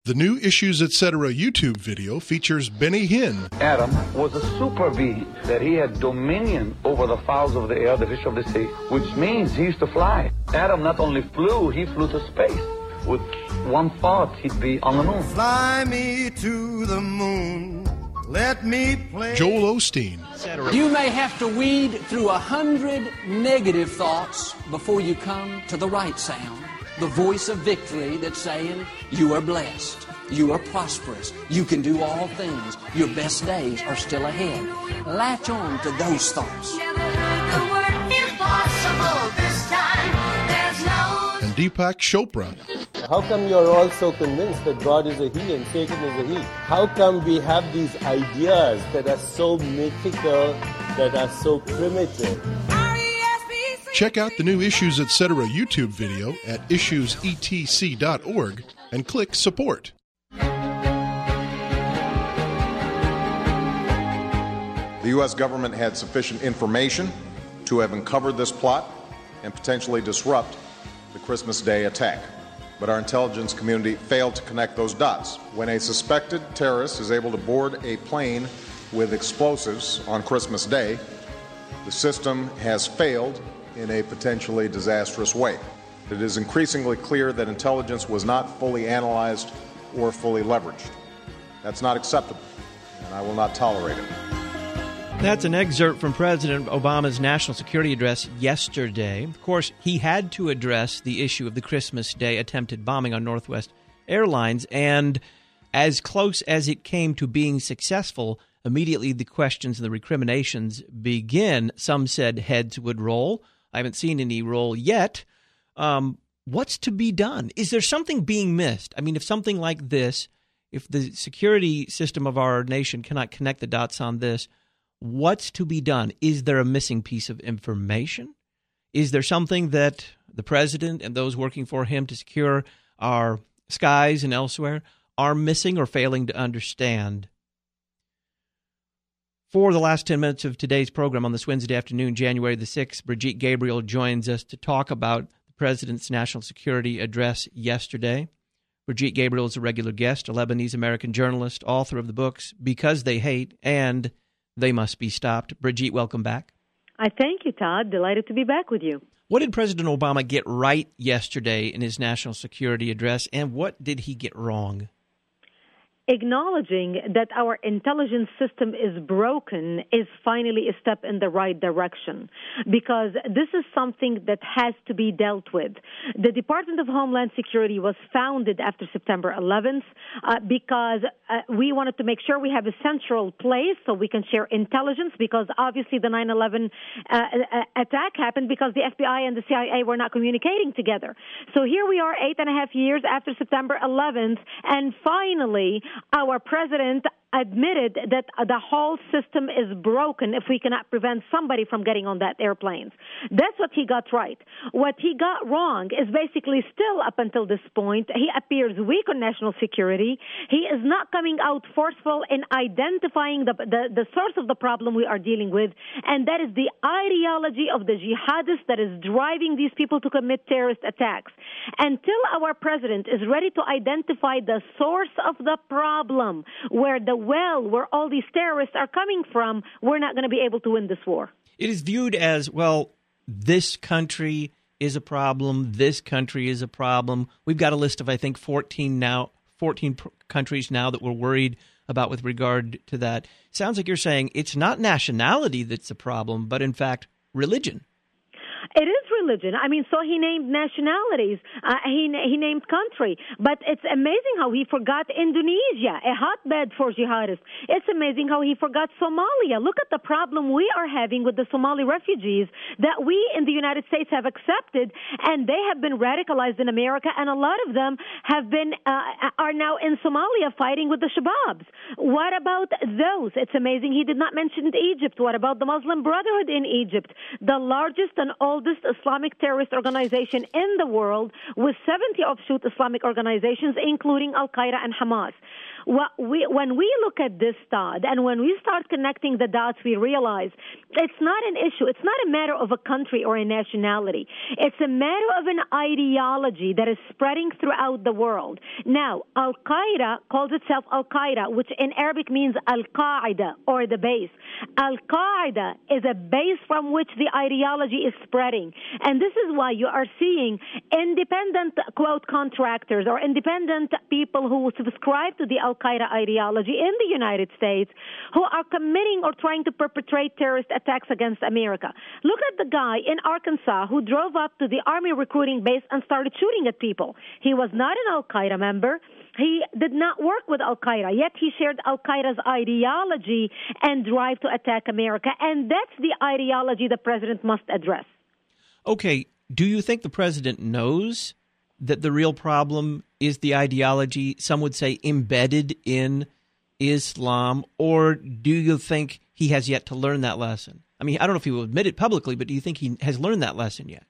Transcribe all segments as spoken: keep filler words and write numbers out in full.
The new Issues Etc. YouTube video features Benny Hinn. Adam was a super being, that he had dominion over the fowls of the air, the fish of the sea, which means he used to fly. Adam not only flew, he flew to space. With one thought, he'd be on the moon. Fly me to the moon, let me play. Joel Osteen. You may have to weed through a hundred negative thoughts before you come to the right sound. The voice of victory that's saying, you are blessed, you are prosperous, you can do all things, your best days are still ahead. Latch on to those thoughts. And Deepak Chopra. How come you're all so convinced that God is a he and Satan is a he? How come we have these ideas that are so mythical, that are so primitive? Check out the new Issues Etc. YouTube video at issues e t c dot org and click Support. The U S government had sufficient information to have uncovered this plot and potentially disrupt the Christmas Day attack. But our intelligence community failed to connect those dots. When a suspected terrorist is able to board a plane with explosives on Christmas Day, the system has failed in a potentially disastrous way. It is increasingly clear that intelligence was not fully analyzed or fully leveraged. That's not acceptable, and I will not tolerate it. That's an excerpt from President Obama's national security address yesterday. Of course, he had to address the issue of the Christmas Day attempted bombing on Northwest Airlines, and as close as it came to being successful, immediately the questions and the recriminations begin. Some said heads would roll. I haven't seen any roll yet. Um, what's to be done? Is there something being missed? I mean, if something like this, if the security system of our nation cannot connect the dots on this, what's to be done? Is there a missing piece of information? Is there something that the president and those working for him to secure our skies and elsewhere are missing or failing to understand? For the last ten minutes of today's program on this Wednesday afternoon, January the sixth, Brigitte Gabriel joins us to talk about the President's national security address yesterday. Brigitte Gabriel is a regular guest, a Lebanese-American journalist, author of the books Because They Hate and They Must Be Stopped. Brigitte, welcome back. I thank you, Todd. Delighted to be back with you. What did President Obama get right yesterday in his national security address, and what did he get wrong? Acknowledging that our intelligence system is broken is finally a step in the right direction, because this is something that has to be dealt with. The Department of Homeland Security was founded after September eleventh uh, because uh, we wanted to make sure we have a central place so we can share intelligence, because obviously the nine eleven uh, attack happened because the F B I and the C I A were not communicating together. So here we are eight and a half years after September eleventh, and finally our president admitted that the whole system is broken if we cannot prevent somebody from getting on that airplane. That's what he got right. What he got wrong is basically still up until this point, he appears weak on national security. He is not coming out forceful in identifying the, the, the source of the problem we are dealing with, and that is the ideology of the jihadists that is driving these people to commit terrorist attacks. Until our president is ready to identify the source of the problem, where the well, where all these terrorists are coming from, we're not going to be able to win this war. It is viewed as, well, this country is a problem, this country is a problem. We've got a list of, I think, fourteen now, fourteen pr- countries now that we're worried about with regard to that. Sounds like you're saying it's not nationality that's the problem, but in fact, religion. It is religion. I mean, so he named nationalities. Uh, he he named country. But it's amazing how he forgot Indonesia, a hotbed for jihadists. It's amazing how he forgot Somalia. Look at the problem we are having with the Somali refugees that we in the United States have accepted, and they have been radicalized in America, and a lot of them have been uh, are now in Somalia fighting with the Shababs. What about those? It's amazing he did not mention Egypt. What about the Muslim Brotherhood in Egypt, the largest and oldest Islamic terrorist organization in the world, with seventy offshoot Islamic organizations, including Al-Qaeda and Hamas? What we, when we look at this, Todd, and when we start connecting the dots, we realize it's not an issue. It's not a matter of a country or a nationality. It's a matter of an ideology that is spreading throughout the world. Now, Al-Qaeda calls itself Al-Qaeda, which in Arabic means Al-Qaeda, or the base. Al-Qaeda is a base from which the ideology is spreading. And this is why you are seeing independent, quote, contractors or independent people who subscribe to the Al-Qaeda ideology in the United States who are committing or trying to perpetrate terrorist attacks against America. Look at the guy in Arkansas who drove up to the Army recruiting base and started shooting at people. He was not an Al-Qaeda member. He did not work with Al-Qaeda, yet he shared Al-Qaeda's ideology and drive to attack America. And that's the ideology the president must address. Okay, do you think the president knows that the real problem is the ideology, some would say embedded in Islam, or do you think he has yet to learn that lesson? I mean, I don't know if he will admit it publicly, but do you think he has learned that lesson yet?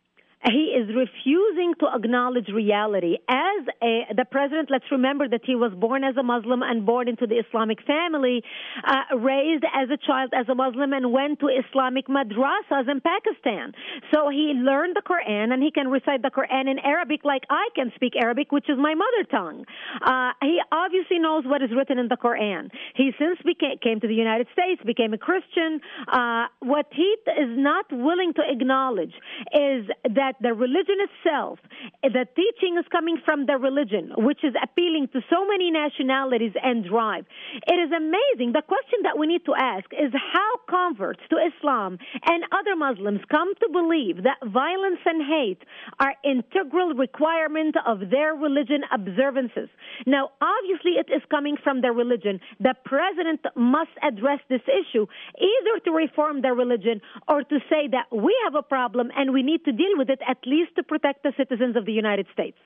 He is refusing to acknowledge reality. As a, the president, let's remember that he was born as a Muslim and born into the Islamic family, uh, raised as a child as a Muslim and went to Islamic madrasas in Pakistan. So he learned the Quran and he can recite the Quran in Arabic like I can speak Arabic, which is my mother tongue. Uh, he obviously knows what is written in the Quran. He since became, came to the United States, became a Christian. Uh, what he is not willing to acknowledge is that the religion itself, the teaching is coming from the religion, which is appealing to so many nationalities and drive. It is amazing. The question that we need to ask is how converts to Islam and other Muslims come to believe that violence and hate are integral requirement of their religion observances. Now, obviously, it is coming from their religion. The president must address this issue, either to reform their religion or to say that we have a problem and we need to deal with it, at least to protect the citizens of the United States.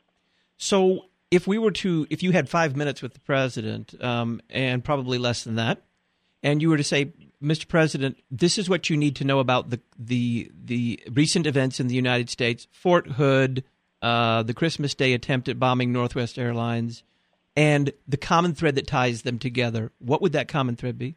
So if we were to, if you had five minutes with the president, um, and probably less than that, and you were to say, Mister President, this is what you need to know about the the, the recent events in the United States, Fort Hood, uh, the Christmas Day attempt at bombing Northwest Airlines, and the common thread that ties them together, what would that common thread be?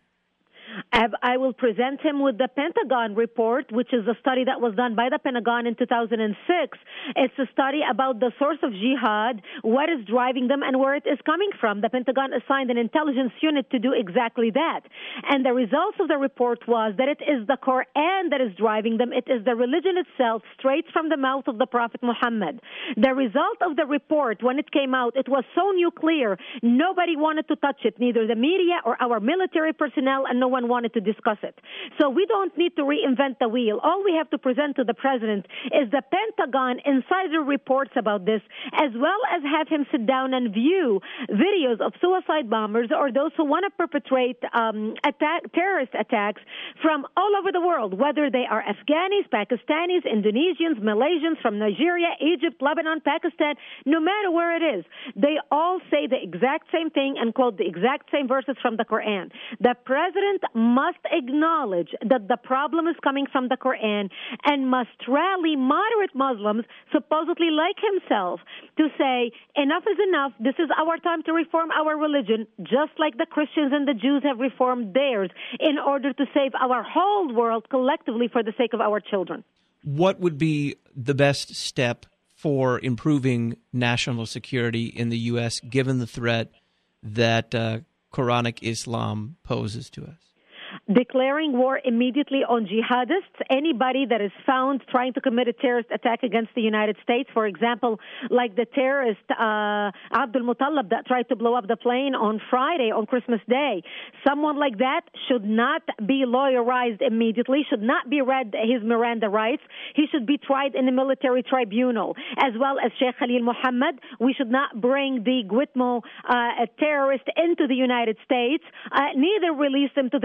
I will present him with the Pentagon report, which is a study that was done by the Pentagon in two thousand six. It's a study about the source of jihad, what is driving them, and where it is coming from. The Pentagon assigned an intelligence unit to do exactly that. And the results of the report was that it is the Quran that is driving them. It is the religion itself, straight from the mouth of the Prophet Muhammad. The result of the report, when it came out, it was so nuclear, nobody wanted to touch it, neither the media or our military personnel, and no one wanted to discuss it. So we don't need to reinvent the wheel. All we have to present to the president is the Pentagon insider reports about this, as well as have him sit down and view videos of suicide bombers or those who want to perpetrate um, attack, terrorist attacks from all over the world, whether they are Afghanis, Pakistanis, Indonesians, Malaysians, from Nigeria, Egypt, Lebanon, Pakistan, no matter where it is. They all say the exact same thing and quote the exact same verses from the Quran. The president must acknowledge that the problem is coming from the Quran and must rally moderate Muslims, supposedly like himself, to say, enough is enough. This is our time to reform our religion, just like the Christians and the Jews have reformed theirs, in order to save our whole world collectively for the sake of our children. What would be the best step for improving national security in the U S, given the threat that uh, Quranic Islam poses to us? Declaring war immediately on jihadists, anybody that is found trying to commit a terrorist attack against the United States, for example, like the terrorist uh, Abdul Muttalib that tried to blow up the plane on Friday, on Christmas Day. Someone like that should not be lawyerized immediately, should not be read his Miranda rights. He should be tried in a military tribunal, as well as Sheikh Khalil Mohammed. We should not bring the Gitmo uh, terrorist into the United States, uh, neither release them to their countries of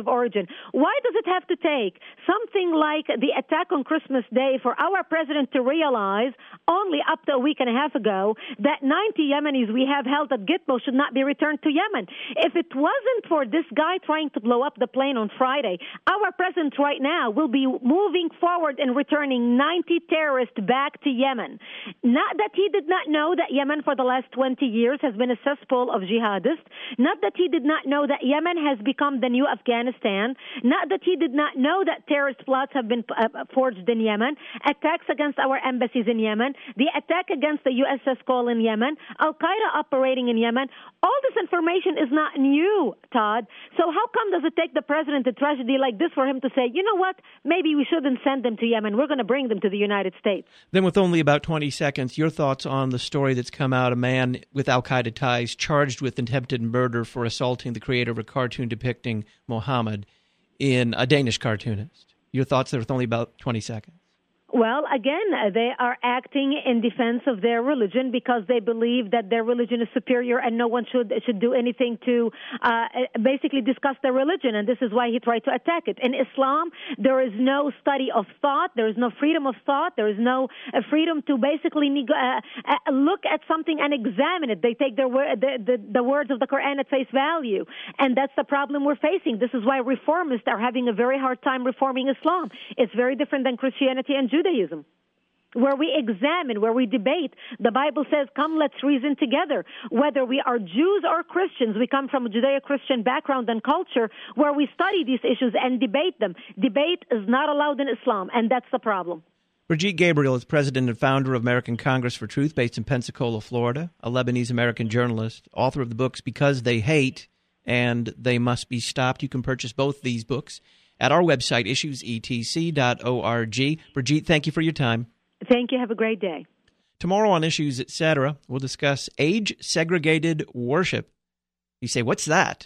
of origin. Why does it have to take something like the attack on Christmas Day for our president to realize only up to a week and a half ago that ninety Yemenis we have held at Gitmo should not be returned to Yemen? If it wasn't for this guy trying to blow up the plane on Friday, our president right now will be moving forward and returning ninety terrorists back to Yemen. Not that he did not know that Yemen for the last twenty years has been a cesspool of jihadists, not that he did not know that Yemen has become the new Afghanistan, not that he did not know that terrorist plots have been uh, forged in Yemen, attacks against our embassies in Yemen, the attack against the U S S Cole in Yemen, Al-Qaeda operating in Yemen. All this information is not new, Todd. So how come does it take the president a tragedy like this for him to say, you know what, maybe we shouldn't send them to Yemen, we're going to bring them to the United States? Then with only about twenty seconds, your thoughts on the story that's come out, a man with Al-Qaeda ties charged with attempted murder for assaulting the creator of a cartoon depicting Muhammad in a Danish cartoonist. Your thoughts there with only about twenty seconds. Well, again, they are acting in defense of their religion because they believe that their religion is superior and no one should should do anything to uh, basically discuss their religion, and this is why he tried to attack it. In Islam, there is no study of thought, there is no freedom of thought, there is no uh, freedom to basically uh, uh, look at something and examine it. They take their wor- the, the, the words of the Quran at face value, and that's the problem we're facing. This is why reformists are having a very hard time reforming Islam. It's very different than Christianity and Judaism. Judaism, where we examine, where we debate. The Bible says, come, let's reason together. Whether we are Jews or Christians, we come from a Judeo-Christian background and culture where we study these issues and debate them. Debate is not allowed in Islam, and that's the problem. Brigitte Gabriel is president and founder of American Congress for Truth, based in Pensacola, Florida, a Lebanese-American journalist, author of the books Because They Hate and They Must Be Stopped. You can purchase both these books at our website, issues e t c dot org. Brigitte, thank you for your time. Thank you. Have a great day. Tomorrow on Issues, et cetera, we'll discuss age-segregated worship. You say, what's that?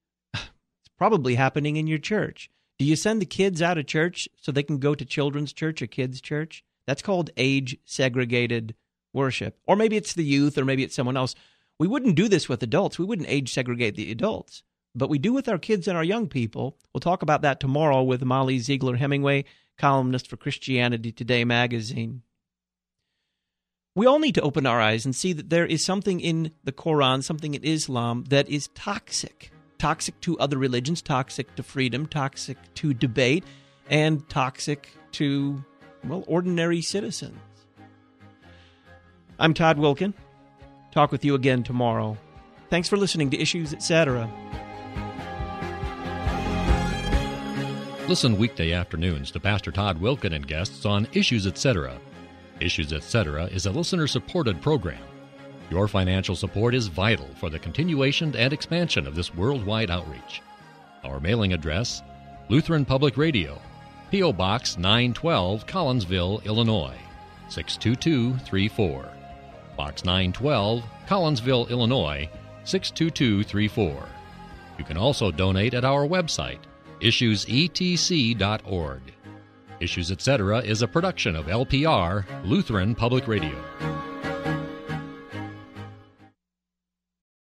It's probably happening in your church. Do you send the kids out of church so they can go to children's church or kids' church? That's called age-segregated worship. Or maybe it's the youth, or maybe it's someone else. We wouldn't do this with adults. We wouldn't age-segregate the adults. But we do with our kids and our young people. We'll talk about that tomorrow with Molly Ziegler-Hemingway, columnist for Christianity Today magazine. We all need to open our eyes and see that there is something in the Quran, something in Islam that is toxic. Toxic to other religions, toxic to freedom, toxic to debate, and toxic to, well, ordinary citizens. I'm Todd Wilkin. Talk with you again tomorrow. Thanks for listening to Issues, et cetera. Listen weekday afternoons to Pastor Todd Wilkin and guests on Issues, et cetera. Issues, et cetera is a listener-supported program. Your financial support is vital for the continuation and expansion of this worldwide outreach. Our mailing address, Lutheran Public Radio, P O. Box nine twelve, Collinsville, Illinois, six two two three four. Box nine twelve, Collinsville, Illinois, six two two three four. You can also donate at our website, issues e t c dot org. Issues, et cetera is a production of L P R, Lutheran Public Radio.